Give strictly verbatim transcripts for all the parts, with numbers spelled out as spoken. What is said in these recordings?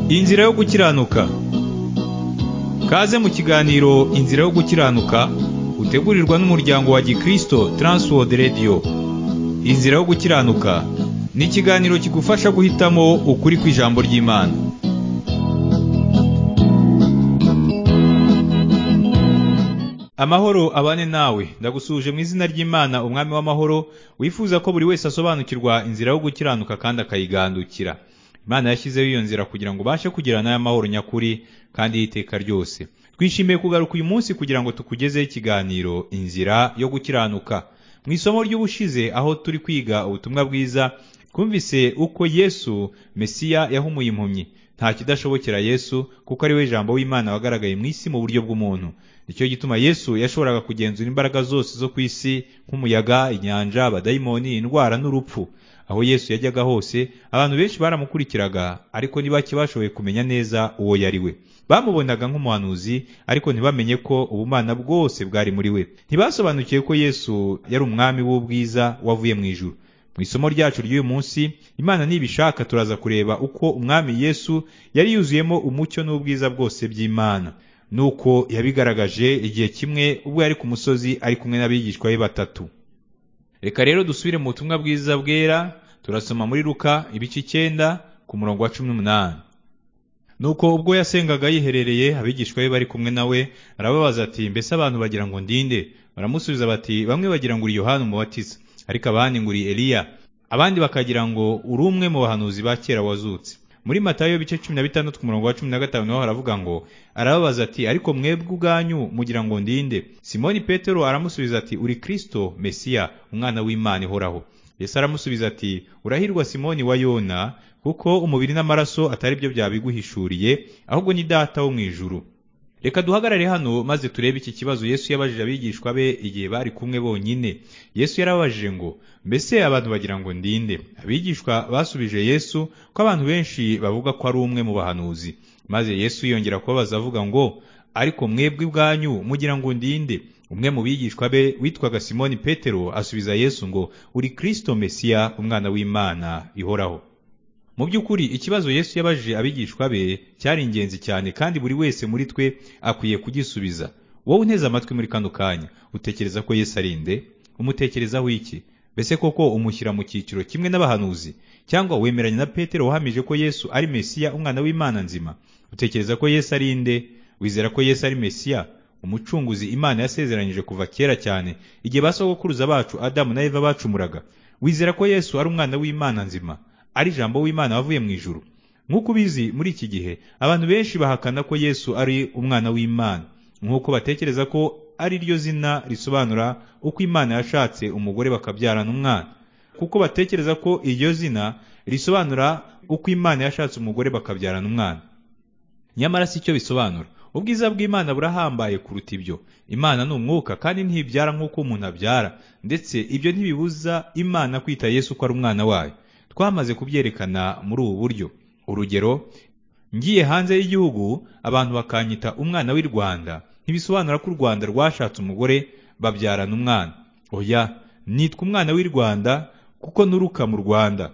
Inzira yo gukiranuka. Kaze mu kiganiro Inzira yo gukiranuka utegurirwa n'umuryango wa Gikristo Transworld Radio. Inzira yo gukiranuka ni ikiganiro kigufasha guhitamo ukuri kw'ijambo ry'Imana. Amahoro abane nawe, ndagusuje mu izina ry'Imana umwami w'amahoro, wifuza ko buri wese asobanukirwa inzira yo gukiranuka kandi akayigandukira. Imana yashyizeho iyo nzira kugira ngo ubashe kugirana y'amahoro nyakuri kandi y'iteka ryose. Twishimiye kugaruka uyu munsi kugira ngo tukugezeho ikiganiro inzira yo gukiranuka. Mu isomo ry'ubushize aho turi kwiga ubutumwa bwiza, twumvise uko Yesu Mesiya yahumuye impumyi. Nta kidashobokera Yesu kuko ari we jambo w'Imana wagaragaye mu isi mu buryo bw'umuntu. Nicyo gituma Yesu yashoboraga kugenzura imbaraga zose zo ku isi nk'umuyaga, inyanja, abadayimoni, indwara n'urupfu. Aho Yesu yajyaga hose, abantu benshi baramukurikiraga, ariko ntibaki bashoboye kumenya neza uwo yari we. Bamubonaga nk'umuhanuzi, ariko ntibamenye ko ubumana bwose bwari muri we. Ntibasobanukiye ko Yesu yari umwami w'ubwiza wavuye mu ijuru. Mu isomo ryacu ry'uyu munsi, Imana nibishaka turaza kureba uko umwami Yesu yari yuzuyemo umucyo n'ubwiza bwose by'Imana. Nuko yabigaragaje igihe kimwe ubwo yari ku musozi ari kumwe n'abigishwa be batatu. Reka rero dusubire mu butumwa bwiza bwera, turasoma muri Luka ibice icyenda ku murongo wa cumi n'umunani. Nuko ubwo yasengaga yiherereye, abigishwa be bari kumwe nawe, arababaza ati, mbese abantu bagira ngo ndinde? Baramusubiza bati, bamwe bagira ngo uri Yohana Umubatiza, ariko abandi ngo uri Eliya, abandi bakagira ngo uri umwe mu bahanuzi ba kera wazutse. Muri Matayo ibice cumi na bitandatu ku murongo wa cumi na gatanu naho haravuga ngo, arababaza ati, ariko mwebwe ubwanyu mugira ngo ndinde? Simoni Petero aramusubiza ati, uri Kristo Mesiya, umwana w'Imana ihoraho. Yesu aramusubiza ati, urahirwa Simoni wa Yona, kuko umubiri n'amaraso atari byo byabiguhishuriye, ahubwo ni Data wo mu ijuru. Reka duhagarare hano maze turebe iki kibazo Yesu yabajije abigishwa be igihe bari kumwe bonyine. Yesu yarabajije ngo, mbese abantu bagira ngo ndinde? Abigishwa basubije Yesu ko abantu benshi bavuga ko ari umwe mu bahanuzi. Maze Yesu yongera kubabaza avuga ngo, ariko mwebwe ubwanyu mugira ngo ndinde? Umwe mu bigishwa be witwaga Simoni Petero asubiza Yesu ngo, uri Kristo Mesiya, umwana w'Imana ihoraho. Mu by'ukuri ikibazo Yesu yabajije abigishwa be cyari ingenzi cyane, kandi buri wese muri twe akwiye kugisubiza. Wowe unteze amatwi muri kano kanya, utekereza ko Yesu ari nde? Umutekerezaho iki? Mbese koko umushyira mu cyiciro kimwe n'abahanuzi? Cyangwa wemeranya na Petero wahamije ko Yesu ari Mesiya, umwana w'Imana nzima? Utekereza ko Yesu ari nde? Wizera ko Yesu ari Mesiya, umucunguzi Imana yasezeranyije kuva kera cyane, igihe basogokuruza bacu Adamu na Eva bacumuraga? Wizera ko Yesu ari umwana w'Imana nzima, ari jambo w'Imana wavuye mu ijuru? Nk'uko ubizi, muri iki gihe abantu benshi bahakana ko Yesu ari umwana w'Imana, nk'uko batekereza ko ari ryo zina risobanura uko Imana yashatse umugore bakabyarana umwana, kuko batekereza ko iryo zina risobanura uko Imana yashatse umugore bakabyarana umwana. Nyamara si cyo bisobanura. Ubwiza bw'Imana burahambaye kuruta ibyo. Imana ni umwuka kandi ntibyara nk'uko umuntu abyara, ndetse ibyo ntibibuza Imana kwita Yesu ko ari umwana wayo. Twamaze kubyerekana muri ubu buryo. Urugero, ngiye hanze y'igihugu abantu bakanyita umwana w'i Rwanda, ntibisobanura ko u Rwanda rwashatse umugore babyarana umwana. Oya, nitwa umwana w'i Rwanda kuko nturuka mu Rwanda.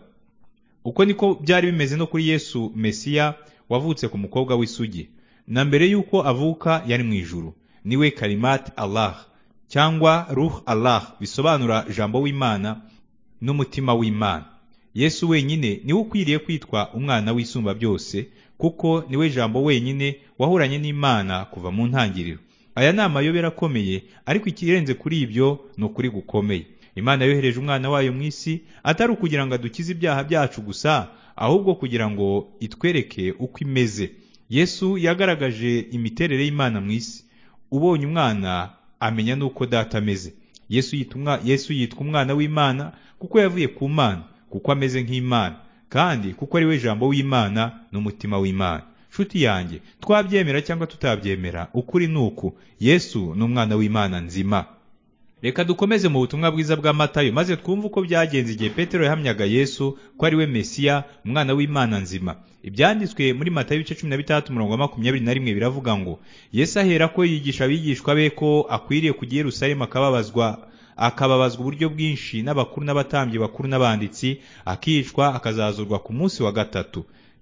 Uko niko byari bimeze no kuri Yesu Mesiya wavutse ku mukobwa w'isugi. Na mbere yuko avuka yari mu ijuru. Niwe Kalimat Allah cyangwa Ruh Allah, bisobanura jambo w'Imana n'umutima w'Imana. Yesu wenyine niwe ukwiriye kwitwa umwana w'Isumba byose, kuko niwe jambo wenyine wahuranye n'Imana kuva mu ntangiriro. Aya ni amayobera akomeye, ariko ikirenze kuri ibyo ni ukuri gukomeye. Imana yohereje umwana wayo mu isi atari ukugira ngo adukize ibyaha byacu gusa, ahubwo kugira ngo itwereke uko imeze. Yesu yagaragaje imiterere y'Imana mu isi. Ubonye umwana amenya n'uko Data ameze. Yesu yitwa Yesu yitwa umwana w'Imana kuko yavuye ku Mana, kuko ameze nk'Imana, kandi kuko ari we jambo w'Imana n'umutima w'Imana. Nshuti yanjye, twabyemera cyangwa tutabyemera, ukuri nuku Yesu ni umwana w'Imana nzima. Reka dukomeze mu butumwa bwiza bwa Matayo maze twumve uko byagenze igihe Petero yahamyaga Yesu ko ari we Mesiya, umwana w'Imana nzima. Ibyanditswe muri Matayo ibice cumi na bitandatu umurongo wa makumyabiri na rimwe biravuga ngo, Yesu ahera ko yigisha abigishwa be ko akwiriye kujya i Yerusalemu akababazwa akababazwa uburyo bwinshi n'abakuru n'abatambyi bakuru n'abanditsi, akicwa akazazurwa ku munsi wa gatatu.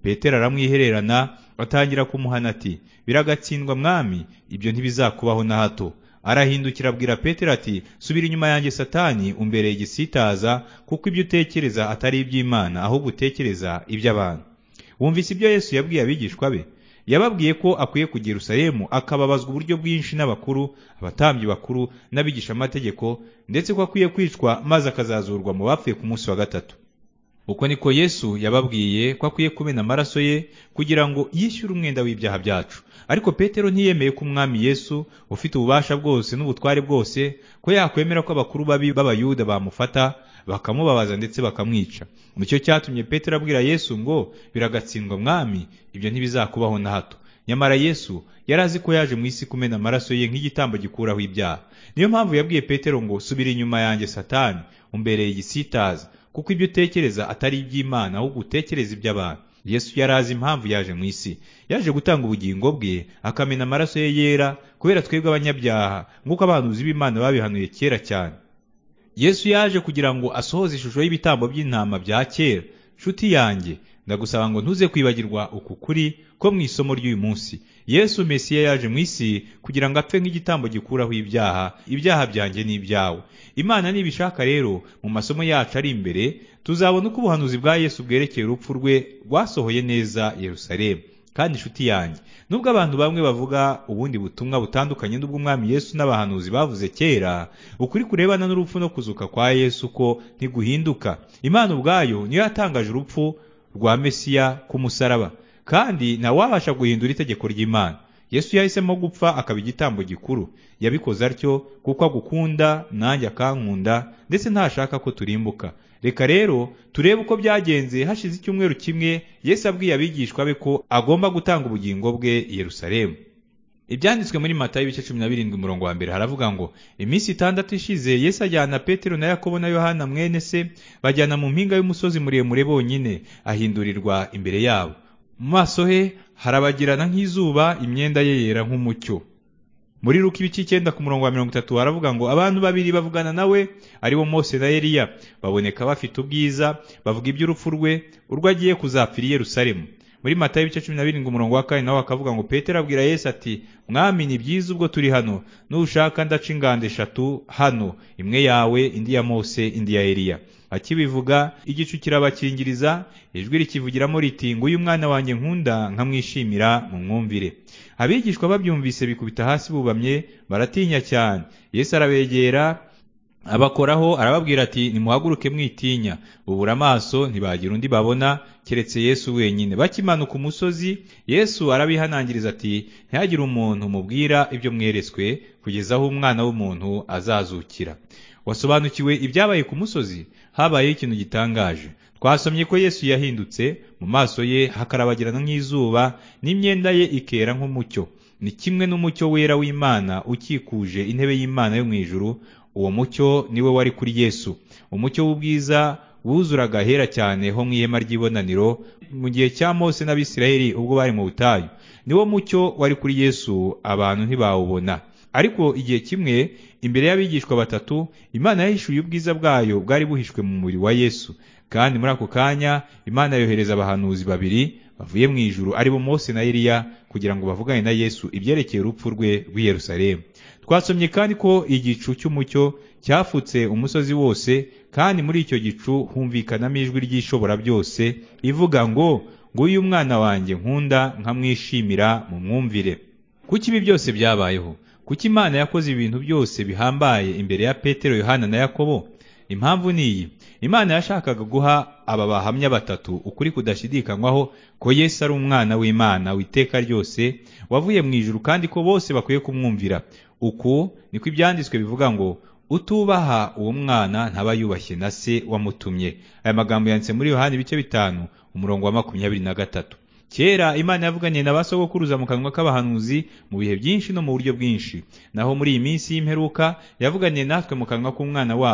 Petero aramwihererana atangira kumuhana ati, biragatsindwa mwami, ibyo ntibizakubaho na hato. Arahindukira abwira Petero ati, subira inyuma yanjye Satani, umbereye igisitaza, kuko ibyo utekereza atari iby'Imana, ahubwo utekereza iby'abantu. Wumvise ibyo Yesu yabwiye abigishwa be? Yababwiye ko akwiye kujya i Yerusalemu akababazwa uburyo bwinshi n'abakuru, abatambyi bakuru n'abigisha amategeko, ndetse ko akwiye kwicwa maze akazazurwa mu bapfuye ku munsi wa gatatu. Uko niko Yesu yababwiye ko akwiye kumena amaraso ye kugira ngo yishyure umwenda w'ibyaha byacu. Ariko Petero ntiyemeye ko umwami Yesu ufite ububasha bwose n'ubutware bwose ko yakwemera ko abakuru babi b'Abayuda bamufata bakamubabaza ndetse bakamwica. Nicyo cyatumye Petero abwira Yesu ngo, biragatsindwa mwami, ibyo ntibizakubaho na hato. Nyamara Yesu yari azi ko yaje mu isi kumena amaraso ye nk'igitambo gikuraho ibyaha. Niyo mpamvu yabwiye Petero ngo, subira inyuma yanjye Satani, umbereye igisitaza, kuko ibyo utekereza atari iby'Imana, ahubwo utekereza iby'abantu. Yesu yari azi impamvu yaje mu isi. Yaje gutanga ubugingo bwe akamena amaraso ye yera kubera twebwe abanyabyaha, nk'uko abahanuzi b'Imana babihanuye kera cyane. Yesu yaje kugira ngo asohoze ishusho y'ibitambo by'intama bya kera. Nshuti yanjye, ndagusaba ngo ntuze kwibagirwa uku kuri ko mu isomo ry'uyu munsi. Yesu Mesiya yaje mu isi kugira ngo apfe nk'igitambo gikuraho ibyaha, ibyaha byanjye n'ibyawe. Imana nibishaka rero, mu masomo yacu ari imbere tuzabona uko ubuhanuzi bwa Yesu bwerekeye urupfu rwe rwasohoye neza Yerusalemu. Kandi nshuti yanjye, nubwo abantu bamwe bavuga ubundi butumwa butandukanye n'ubw'umwami Yesu n'abahanuzi bavuze kera, ukuri kurebana n'urupfu no kuzuka kwa Yesu ko ntiguhinduka. Imana ubwayo niyo yatangaje urupfu rwa Mesiya ku musaraba, kandi ntawabasha guhindura itegeko ry'Imana. Yesu yahisemo gupfa akaba igitambo gikuru. Yabikoze atyo kuko agukunda nanjye akankunda, ndetse ntashaka ko turimbuka. Reka rero turebe uko byagenze hashize icyumweru kimwe Yesu abwiye abigishwa be ko agomba gutanga ubugingo bwe i Yerusalemu. Ibyanditswe muri Matayo ibice cumi na birindwi umurongo wa mbere haravuga ngo, iminsi itandatu ishize Yesu ajyana Petero na Yakobo na Yohana mwene se, bajyana mu mpinga y'umusozi muremure bonyine, ahindurirwa imbere yabo. Mu maso he harabagirana nk'izuba, imyenda ye yera nk'umucyo. Muri Luka ibice icyenda ku murongo wa mirongo itatu haravuga ngo, abantu babiri bavugana nawe, aribo Mose na Eliya, baboneka bafite ubwiza, bavuga iby'urupfu rwe, urwo agiye kuzapfira i Yerusalemu. Muri Matayo ibice cumi na birindwi umurongo wa kane nawe akavuga ngo, Petero abwira Yesu ati, mwami, ni byiza ubwo turi hano, nushaka ndaca ingando eshatu hano, imwe yawe, indi ya Mose, indi ya Eliya. Akibivuga igicu kirabakingiriza, ijwi rikivugiramo riti, nguyu mwana wanjye nkunda, nkamwishimira mu mwumvire. Abigishwa babyumvise bikubita hasi bubamye, baratinya cyane. Yesu arabegera abakoraho arababwira ati, nimuhaguruke mwitinya. Bubura amaso ntibagira undi babona keretse Yesu wenyine. Bakimanuka umusozi, Yesu arabihanangiriza ati, ntihagire umuntu mubwira ibyo mweretswe kugeza aho umwana w'umuntu azazukira. Wasobanukiwe ibyabaye ku musozi? Habayeho ikintu gitangaje. Twasomye ko Yesu yahindutse, mu maso ye hakarabagirana nk'izuba, n'imyenda ye ikera nk'umucyo. Ni kimwe n'umucyo wera w'Imana ukikuje intebe y'Imana yo mu ijuru. Uwo mucyo niwe wari kuri Yesu. Umucyo w'ubwiza wuzuraga ahera cyane ho mu ihema ry'ibonaniro mu gihe cya Mose n'Abisirayeli ubwo bari mu butayu. Niwo mucyo wari kuri Yesu, abantu ntibawubona. Ariko igihe kimwe imbere y'abigishwa batatu, Imana yahishuye ubwiza bwayo bwari buhishwe mu mubiri wa Yesu. Kandi muri ako kanya Imana yohereza abahanuzi babiri bavuye mu ijuru, aribo Mose na Eliya, kugira ngo bavugane na Yesu ibyerekeye urupfu rwe rw'i Yerusalemu. Twasomye kandi ko igicu cy'umucyo cyafutse umusozi wose, kandi muri icyo gicu humvikanamo ijwi ry'ishobora byose ivuga ngo, nguyu umwana wanjye nkunda, nkamwishimira mu mwumvire. Kuki ibi byose byabayeho? Kuki Imana yakoze ibintu byose bihambaye imbere ya Petero, Yohana na Yakobo? Impamvu ni iyi: Imana yashakaga guha aba bahamya batatu ukuri kudashidikanywaho ko Yesu ari umwana w'Imana w'iteka ryose, wavuye mu ijuru, kandi ko bose bakwiye kumwumvira. Uku niko ibyanditswe bivuga ngo, utubaha uwo mwana ntaba yubashye na se wamutumye. Aya magambo yanditse muri Yohana ibice bitanu umurongo wa makumyabiri na gatatu. Kera Imana yavuganye na basogokuruza mu kanwa k'abahanuzi mu bihe byinshi no mu buryo bwinshi. Naho muri iyi minsi y'imperuka yavuganye natwe mu kanwa k'umwana wayo.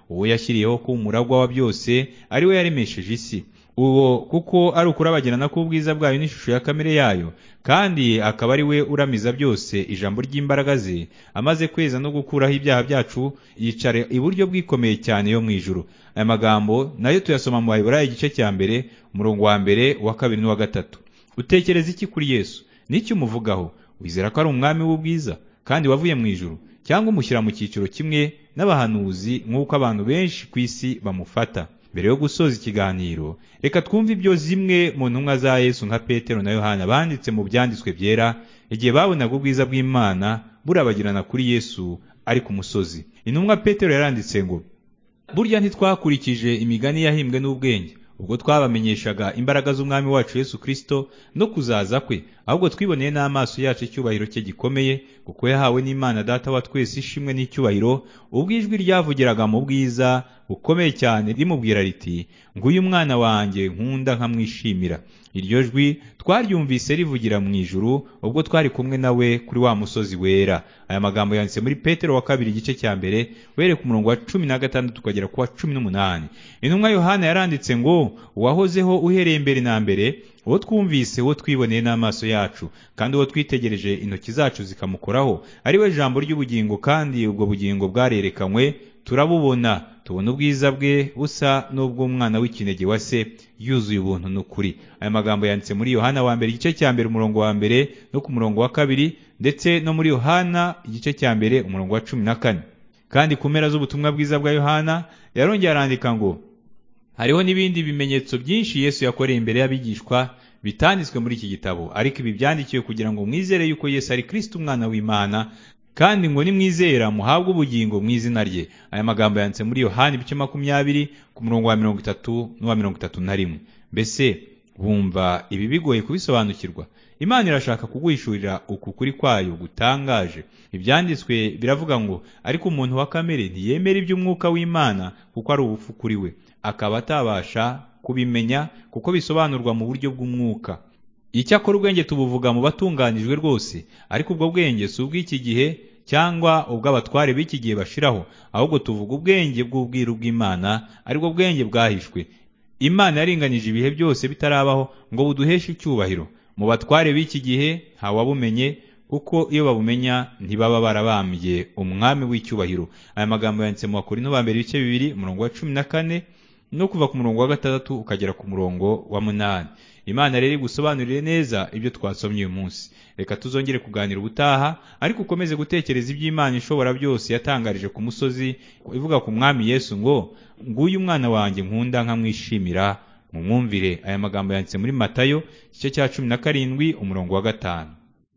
uwo yashyiriyeho ko umuragwa wa byose ari we yaremesheje isi. Uwo kuko ari ukurabagirana k'ubwiza bwayo n'ishusho ya kamere yayo, kandi akaba ari we uramiza byose ijambo ry'imbaraga ze, amaze kweza no gukuraho ibyaha byacu, yicara iburyo bwikomeye cyane yo mu ijuru. Aya magambo nayo tuyasoma mu Baheburayo igice cya mbere umurongo wa mbere, wa kabiri n'uwa gatatu. Utekereza iki kuri Yesu? N'icyo umuvugaho? Wizera ko ari umwami w'ubwiza kandi wavuye mu ijuru, cyangwa umushyira mu cyiciro kimwe n'abahanuzi nk'uko abantu benshi ku isi bamufata? Mbere yo gusoza ikiganiro, reka twumve ibyo zimwe mu ntumwa za Yesu nka Petero na Yohana banditse mu byanditswe byera igihe babonaga ubwiza bw'Imana burabagirana kuri Yesu ari ku musozi. Intumwa Petero yaranditse ngo, burya ntitwakurikije imigani yahimbwe n'ubwenge ubwo twabamenyeshaga imbaraga z'umwami wacu Yesu Kristo no kuzaza kwe, ahubwo twiboneye n'amaso yacu icyubahiro cye gikomeye, kuko yahawe n'Imana Data wa twese ishimwe n'icyubahiro, ubwo ijwi ryavugiraga mu bwiza bukomeye cyane rimubwira riti, nguyu umwana wanjye nkunda nkamwishimira. Iryo jwi twaryumvise rivugira mu ijuru ubwo twari kumwe nawe kuri wa musozi wera. Aya magambo yanditse muri Petero wa kabiri igice cya mbere were ku murongo wa cumi na gatandatu tukagera ku wa cumi n'umunani. Intumwa Yohana yaranditse ngo, uwahozeho uhereye mbere na mbere, uwo twumvise, uwo twiboneye n'amaso yacu, kandi uwo twitegereje intoki zacu zikamukoraho, ari we jambo ry'ubugingo, kandi ubwo bugingo bwarerekanywe, turabubona, tubona ubwiza bwe busa n'ubw'umwana w'ikinege wa se, yuzuye ubuntu n'ukuri. Aya magambo yanditse muri Yohana wa mbere igice cya mbere umurongo wa mbere no ku murongo wa kabiri, ndetse no muri Yohana igice cya mbere umurongo wa cumi na kane. Kandi ku mpera z'ubutumwa bwiza bwa Yohana yarongeye arandika ngo, hariho n'ibindi bimenyetso byinshi Yesu yakoreye imbere y'abigishwa bitanditswe muri iki gitabo, ariko ibi byandikiwe kugira ngo mwizere yuko Yesu ari Kristo umwana w'Imana, kandi ngo nimwizera muhabwe ubugingo mu izina rye. Aya magambo yanditse muri Yohana ibice makumyabiri ku murongo wa mirongo itatu n'uwa mirongo itatu na rimwe. Mbese bumva ibi bigoye kubisobanukirwa? Imana irashaka kuguhishurira uku kuri kwayo gutangaje. Ibyanditswe biravuga ngo, ariko umuntu wa kamere ntiyemera iby'umwuka w'Imana kuko ari ubupfu kuri we, akaba atabasha kubimenya kuko bisobanurwa mu buryo bw'umwuka. Icyakora ubwenge tubuvuga mu batunganijwe rwose, ariko ubwo bwenge si ubw'iki gihe cyangwa ubw'abatware b'iki gihe bashiraho, ahubwo tuvuga ubwenge bw'ubwiru bw'Imana, aribwo bwenge bwahishwe. Imana yaringanije ibihe byose bitarabaho ngo buduheshe icyubahiro. Mu batware b'iki gihe ntawabumenye, kuko iyo babumenya ntibaba barabambye umwami w'icyubahiro. Aya magambo yanditse mu Bakorinto ba mbere ibice bibiri umurongo wa cumi na kane no kuva ku murongo wa gatandatu ukagera ku murongo wa munani. Imana rero igusobanurire neza ibyo twasomye uyu munsi. Reka tuzongere kuganira ubutaha, ariko ukomeze gutekereza iby'Imana ishobora byose yatangarije ku musozi ivuga ku mwami Yesu ngo, nguyu umwana wanjye nkunda nkamwishimira, mumwumvire. Aya magambo yanditse muri Matayo igice cya cumi na karindwi umurongo wa gatanu.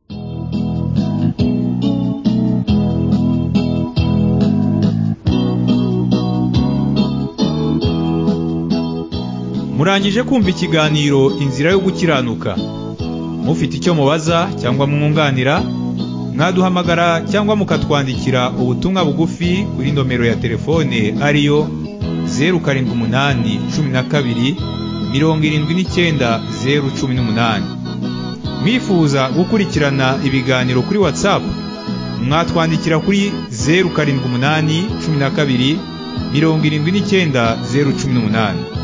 Murangije kumva ikiganiro Inzira yo Gukiranuka. Mufite icyo mubaza cyangwa mwunganira, mwaduhamagara cyangwa mukatwandikira ubutumwa bugufi kuri nomero ya telefone ariyo zeru karindwi umunani cumi na kabiri mirongo irindwi n'icyenda zeru cumi n'umunani. Mwifuza gukurikirana ibiganiro kuri WhatsApp, mwatwandikira kuri zeru karindwi umunani cumi na kabiri mirongo irindwi n'icyenda zeru cumi n'umunani.